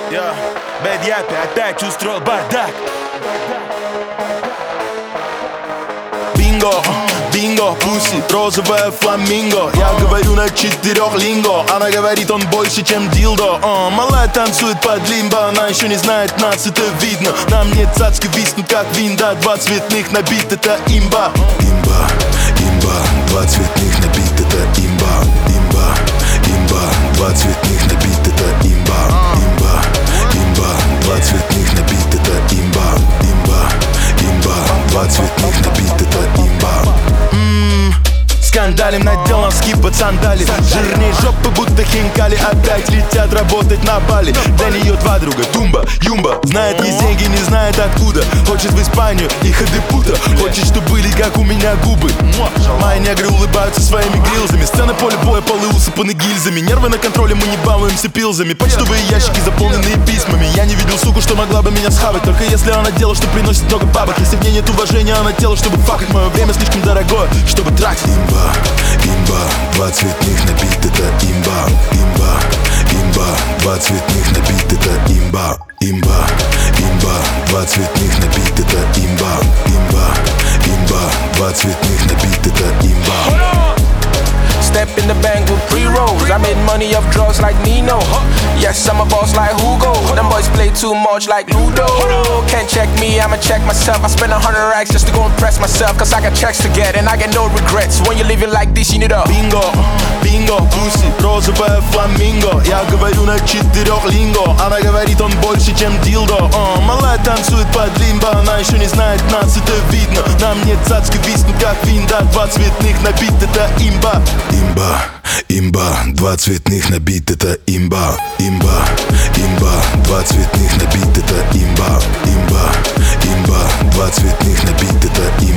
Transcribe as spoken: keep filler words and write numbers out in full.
Я, Бэд Япи опять устроил бардак. Бинго, бинго, пуси, розовая фламинго. Я говорю на четырех линго, она говорит, он больше, чем дилдо. uh, Малая танцует под лимбо, она еще не знает нас, это видно. На мне цацки виснут, как винда. Два цветных набит, это имба. Имба, имба, два цветных набит, это имба. Имба, имба, два цветных набит, это имба. Имба, имба, два цветных набит, это имба. Имба, имба, два цветных набит, это имба. Ммм, скандалим, надел носки под сандали. Жирней жопы, будто хинкали. Опять летят работать на Бали. Для нее два друга, Тумба, Юмба. Знает, есть деньги, не знает откуда. Хочет в Испанию и Хадепута. Хочет, чтобы были, как у меня губы. Мои негры улыбаются своими грилзами. Сцена, поле боя, полы усыпаны гильзами. Нервы на контроле, мы не балуемся пилзами. Почтовые ящики, заполненные письмами. Я не видел суку, что могла бы меня схавать. Только если она дело, что приносит много бабок. Если в ней нет уважения, она тело, чтобы факать. Мое время слишком дорогое, чтобы тратить. Имба, имба, два цветных набит, это имба. Имба, имба, два цветных набит, это имба. Имба, имба, два цветных набит, это имба. Имба, имба, два цветных набит, это имба. Step in the bank with pre-rolls. I made money off drugs like Nino. Yes, I'm a boss like Hugo. Them boys play too much like Ludo. Can't check me, I'ma check myself. I spend a hundred racks just to go impress myself. Cause I got checks to get and I get no regrets. When you live it like this, you need a Бинго, бинго, пуси, розовая фламинго. Я говорю на четырех линго. Она говорит, он больше, чем дилдо. uh, Малая танцует под лимбо, она еще не знает нас, это видно. На мне цацки виснут, как винда. Два цветных набит, это имба. Имба, имба, два цветных набит, это имба. Имба, имба, два цветных набит, это имба. Имба, имба, два цветных набит, это имба.